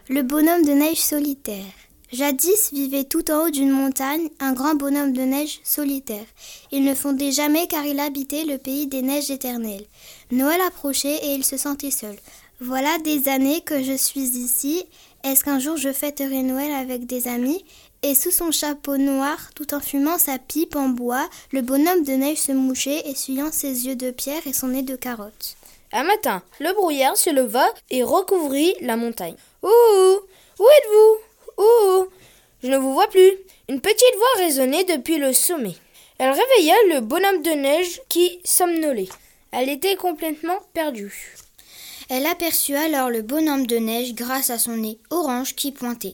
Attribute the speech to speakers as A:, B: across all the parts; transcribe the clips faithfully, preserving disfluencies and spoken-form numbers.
A: Le bonhomme de neige solitaire. Jadis vivait tout en haut d'une montagne un grand bonhomme de neige solitaire. Il ne fondait jamais car il habitait le pays des neiges éternelles. Noël approchait et il se sentait seul. Voilà des années que je suis ici. Est-ce qu'un jour je fêterai Noël avec des amis ? Et sous son chapeau noir, tout en fumant sa pipe en bois, le bonhomme de neige se mouchait, essuyant ses yeux de pierre et son nez de carotte.
B: Un matin, le brouillard se leva et recouvrit la montagne. « Ouh, où êtes-vous ? Ouh, je ne vous vois plus !» Une petite voix résonnait depuis le sommet. Elle réveilla le bonhomme de neige qui somnolait. Elle était complètement perdue.
C: Elle aperçut alors le bonhomme de neige grâce à son nez orange qui pointait.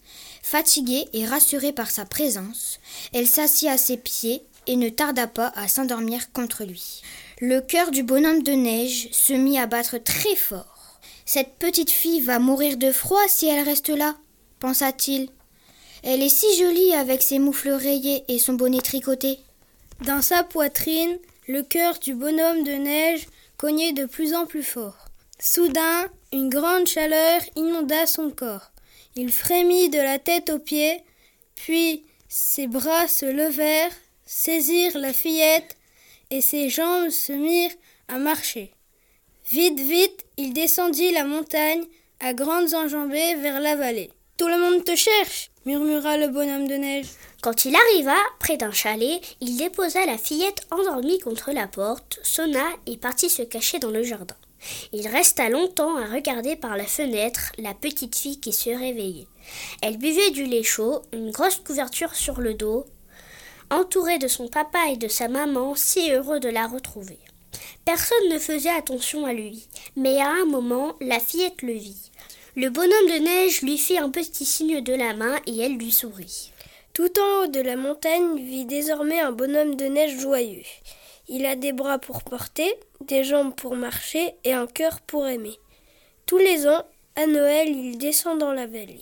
C: Fatiguée et rassurée par sa présence, elle s'assit à ses pieds et ne tarda pas à s'endormir contre lui. Le cœur du bonhomme de neige se mit à battre très fort. « Cette petite fille va mourir de froid si elle reste là, » pensa-t-il. « Elle est si jolie avec ses moufles rayés et son bonnet tricoté. »
D: Dans sa poitrine, le cœur du bonhomme de neige cognait de plus en plus fort. Soudain, une grande chaleur inonda son corps. Il frémit de la tête aux pieds, puis ses bras se levèrent, saisirent la fillette et ses jambes se mirent à marcher. Vite, vite, il descendit la montagne à grandes enjambées vers la vallée. « Tout le monde te cherche !» murmura le bonhomme de neige.
E: Quand il arriva près d'un chalet, il déposa la fillette endormie contre la porte, sonna et partit se cacher dans le jardin. Il resta longtemps à regarder par la fenêtre la petite fille qui se réveillait. Elle buvait du lait chaud, une grosse couverture sur le dos, entourée de son papa et de sa maman, si heureux de la retrouver. Personne ne faisait attention à lui, mais à un moment, la fillette le vit. Le bonhomme de neige lui fit un petit signe de la main et elle lui sourit.
D: Tout en haut de la montagne vit désormais un bonhomme de neige joyeux. Il a des bras pour porter, des jambes pour marcher et un cœur pour aimer. Tous les ans, à Noël, il descend dans la vallée.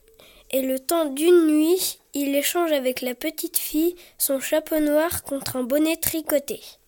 D: Et le temps d'une nuit, il échange avec la petite fille son chapeau noir contre un bonnet tricoté.